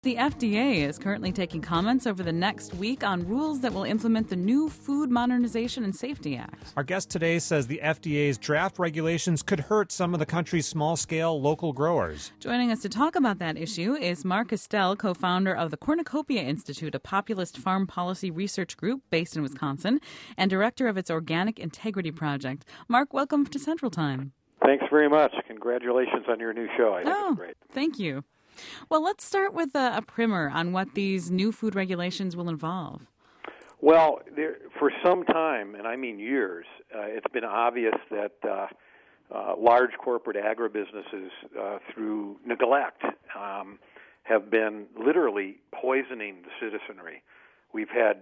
The FDA is currently taking comments over the next week on rules that will implement the new Food Modernization and Safety Act. Our guest today says the FDA's draft regulations could hurt some of the country's small-scale local growers. Joining us to talk about that issue is Mark Estelle, co-founder of the Cornucopia Institute, a populist farm policy research group based in Wisconsin, and director of its Organic Integrity Project. Mark, welcome to Central Time. Thanks very much. Congratulations on your new show. I think it's great. Thank you. Well, let's start with a primer on what these new food regulations will involve. Well, for some time, and I mean years, it's been obvious that large corporate agribusinesses, through neglect, have been literally poisoning the citizenry. We've had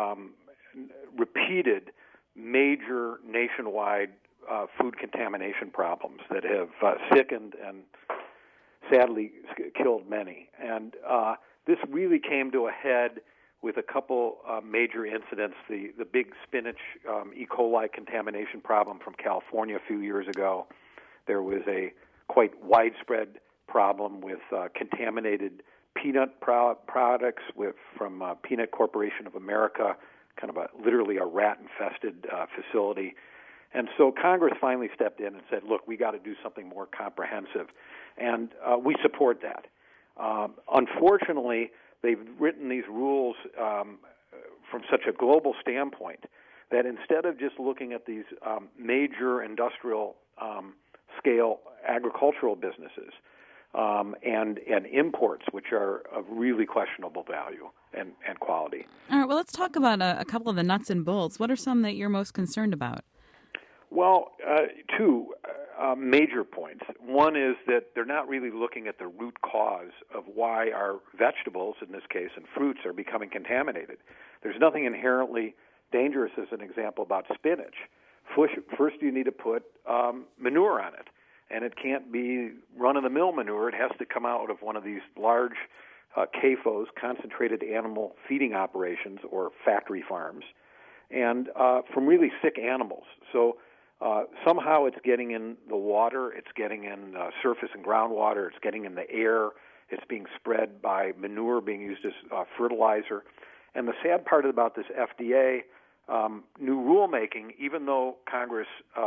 repeated major nationwide food contamination problems that have sickened and sadly killed many. And this really came to a head with a couple major incidents. The big spinach E. coli contamination problem from California a few years ago. There was a quite widespread problem with contaminated peanut products from Peanut Corporation of America, kind of literally a rat-infested facility. And so Congress finally stepped in and said, look, we got to do something more comprehensive. And we support that. Unfortunately, they've written these rules from such a global standpoint that instead of just looking at these major industrial scale agricultural businesses and imports, which are of really questionable value and quality. All right, well, let's talk about a couple of the nuts and bolts. What are some that you're most concerned about? Well, two major points. One is that they're not really looking at the root cause of why our vegetables, in this case, and fruits are becoming contaminated. There's nothing inherently dangerous, as an example, about spinach. First you need to put manure on it, and it can't be run-of-the-mill manure. It has to come out of one of these large CAFOs, concentrated animal feeding operations, or factory farms, and from really sick animals. So somehow it's getting in the water, it's getting in surface and groundwater, it's getting in the air, it's being spread by manure being used as fertilizer. And the sad part about this FDA new rulemaking, even though Congress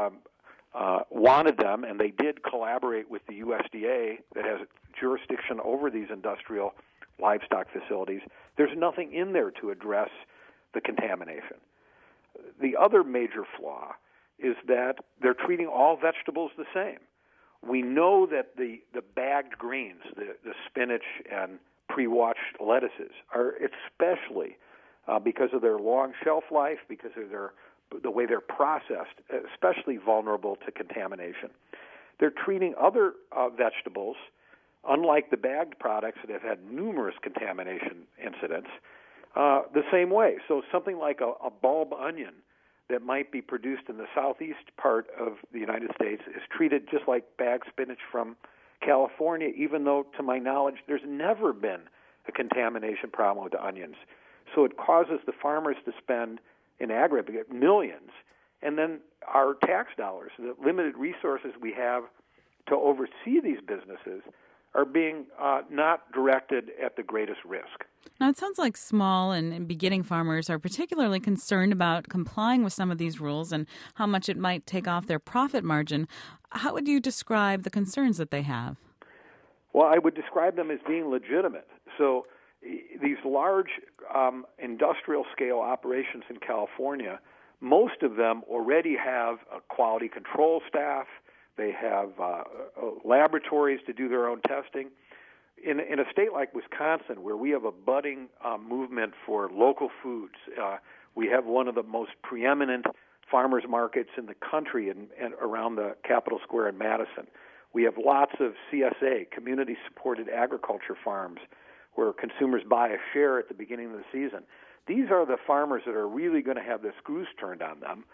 wanted them, and they did collaborate with the USDA that has jurisdiction over these industrial livestock facilities, there's nothing in there to address the contamination. The other major flaw is that they're treating all vegetables the same. We know that the bagged greens, the spinach and pre-washed lettuces, are especially because of their long shelf life, because of the way they're processed, especially vulnerable to contamination. They're treating other vegetables, unlike the bagged products that have had numerous contamination incidents, the same way. So something like a bulb onion that might be produced in the southeast part of the United States is treated just like bagged spinach from California, even though, to my knowledge, there's never been a contamination problem with the onions. So it causes the farmers to spend, in aggregate, millions. And then our tax dollars, the limited resources we have to oversee these businesses, are being not directed at the greatest risk. Now, it sounds like small and beginning farmers are particularly concerned about complying with some of these rules and how much it might take off their profit margin. How would you describe the concerns that they have? Well, I would describe them as being legitimate. So these large industrial-scale operations in California, most of them already have a quality control staff. They have laboratories to do their own testing. In a state like Wisconsin, where we have a budding movement for local foods, we have one of the most preeminent farmers markets in the country and around the Capitol Square in Madison. We have lots of CSA, community-supported agriculture farms, where consumers buy a share at the beginning of the season. These are the farmers that are really going to have the screws turned on them.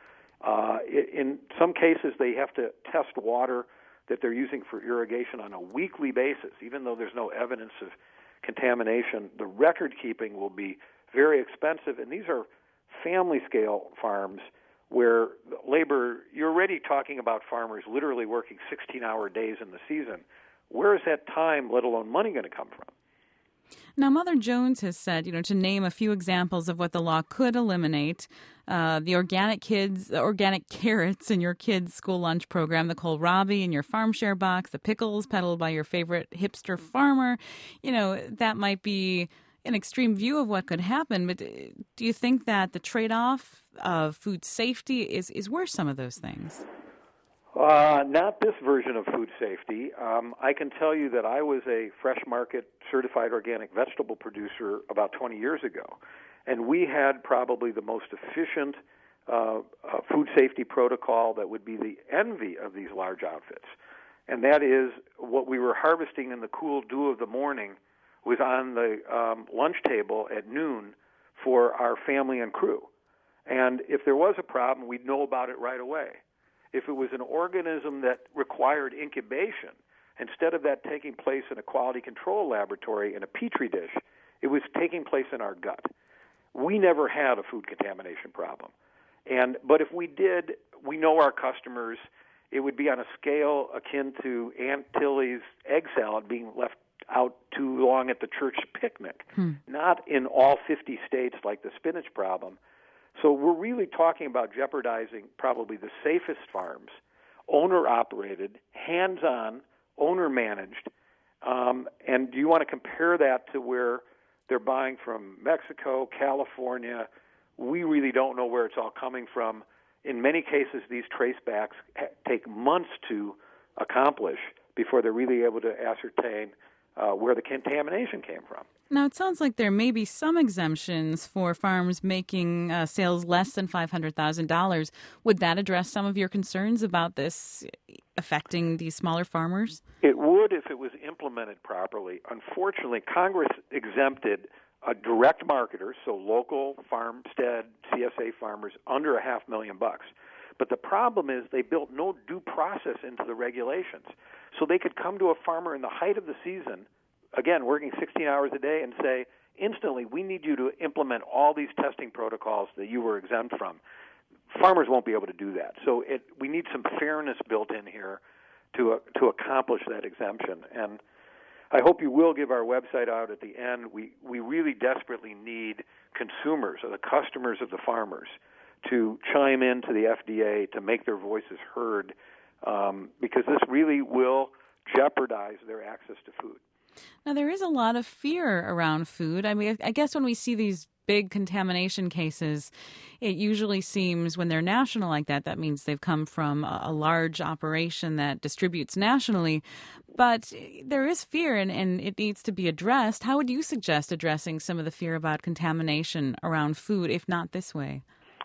In some cases, they have to test water that they're using for irrigation on a weekly basis, even though there's no evidence of contamination. The record keeping will be very expensive, and these are family-scale farms where labor, you're already talking about farmers literally working 16-hour days in the season. Where is that time, let alone money, going to come from? Now, Mother Jones has said, to name a few examples of what the law could eliminate: the organic carrots in your kids' school lunch program, the kohlrabi in your farm share box, the pickles peddled by your favorite hipster farmer. That might be an extreme view of what could happen, but do you think that the trade-off of food safety is worth some of those things? Not this version of food safety. I can tell you that I was a fresh market certified organic vegetable producer about 20 years ago, and we had probably the most efficient food safety protocol that would be the envy of these large outfits. And that is what we were harvesting in the cool dew of the morning was on the lunch table at noon for our family and crew. And if there was a problem, we'd know about it right away. If it was an organism that required incubation, instead of that taking place in a quality control laboratory in a petri dish, it was taking place in our gut. We never had a food contamination problem. But if we did, we know our customers. It would be on a scale akin to Aunt Tilly's egg salad being left out too long at the church picnic, not in all 50 states like the spinach problem. So we're really talking about jeopardizing probably the safest farms, owner-operated, hands-on, owner-managed. And do you want to compare that to where they're buying from Mexico, California? We really don't know where it's all coming from. In many cases, these tracebacks take months to accomplish before they're really able to ascertain where the contamination came from. Now, it sounds like there may be some exemptions for farms making sales less than $500,000. Would that address some of your concerns about this affecting these smaller farmers? It would if it was implemented properly. Unfortunately, Congress exempted direct marketers, so local farmstead CSA farmers under $500,000. But the problem is they built no due process into the regulations. So they could come to a farmer in the height of the season, again, working 16 hours a day, and say, instantly, we need you to implement all these testing protocols that you were exempt from. Farmers won't be able to do that. So we need some fairness built in here to accomplish that exemption. And I hope you will give our website out at the end. We really desperately need consumers, or the customers of the farmers, to chime in to the FDA to make their voices heard, because this really will jeopardize their access to food. Now, there is a lot of fear around food. I mean, I guess when we see these big contamination cases, it usually seems when they're national like that, that means they've come from a large operation that distributes nationally. But there is fear, and it needs to be addressed. How would you suggest addressing some of the fear about contamination around food, if not this way?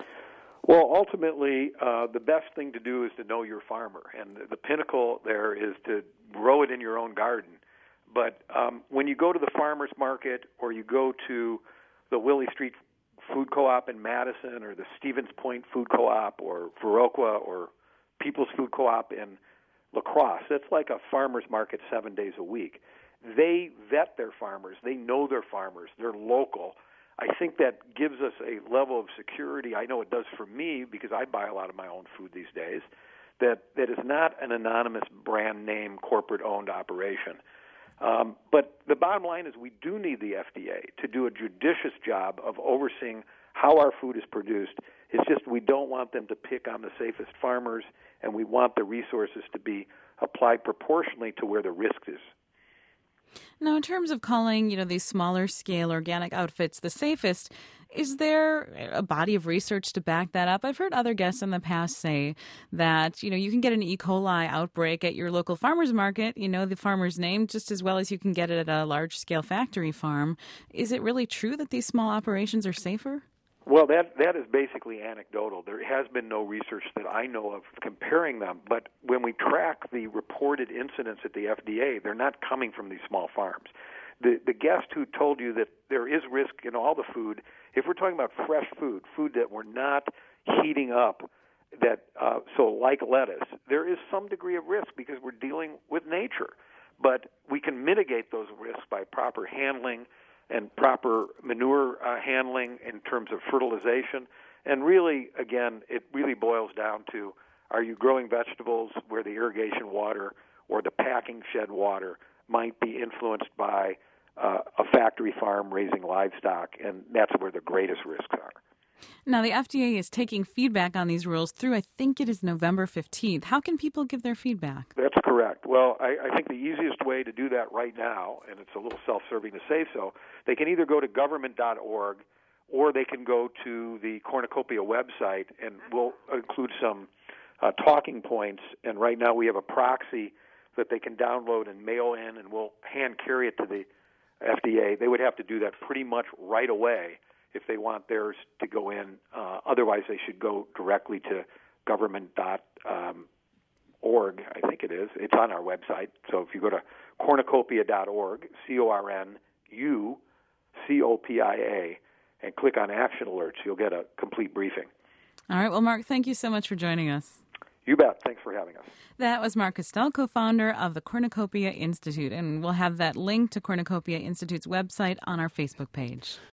Well, ultimately, the best thing to do is to know your farmer, and the pinnacle there is to grow it in your own garden. But when you go to the farmer's market, or you go to the Willie Street Food Co-op in Madison, or the Stevens Point Food Co-op, or Viroqua, or People's Food Co-op in La Crosse, that's like a farmer's market 7 days a week. They vet their farmers. They know their farmers. They're local. I think that gives us a level of security. I know it does for me, because I buy a lot of my own food these days, that is not an anonymous brand name corporate-owned operation. But the bottom line is we do need the FDA to do a judicious job of overseeing how our food is produced. It's just we don't want them to pick on the safest farmers, and we want the resources to be applied proportionally to where the risk is. Now, in terms of calling, these smaller scale organic outfits the safest, is there a body of research to back that up? I've heard other guests in the past say that, you can get an E. coli outbreak at your local farmer's market, the farmer's name, just as well as you can get it at a large scale factory farm. Is it really true that these small operations are safer? Well, that is basically anecdotal. There has been no research that I know of comparing them, but when we track the reported incidents at the FDA, they're not coming from these small farms. The guest who told you that there is risk in all the food, if we're talking about fresh food that we're not heating up, so like lettuce, there is some degree of risk because we're dealing with nature. But we can mitigate those risks by proper handling and proper manure handling in terms of fertilization. And really, again, it really boils down to, are you growing vegetables where the irrigation water or the packing shed water might be influenced by a factory farm raising livestock, and that's where the greatest risks are. Now, the FDA is taking feedback on these rules through, I think it is November 15th. How can people give their feedback? That's correct. Well, I think the easiest way to do that right now, and it's a little self-serving to say so, they can either go to government.org or they can go to the Cornucopia website, and we'll include some talking points. And right now we have a proxy that they can download and mail in, and we'll hand carry it to the FDA. They would have to do that pretty much right away if they want theirs to go in. Otherwise, they should go directly to government.org, I think it is. It's on our website. So if you go to cornucopia.org, CORNUCOPIA, and click on Action Alerts, you'll get a complete briefing. All right. Well, Mark, thank you so much for joining us. You bet. Thanks for having us. That was Mark Castell, co-founder of the Cornucopia Institute, and we'll have that link to Cornucopia Institute's website on our Facebook page.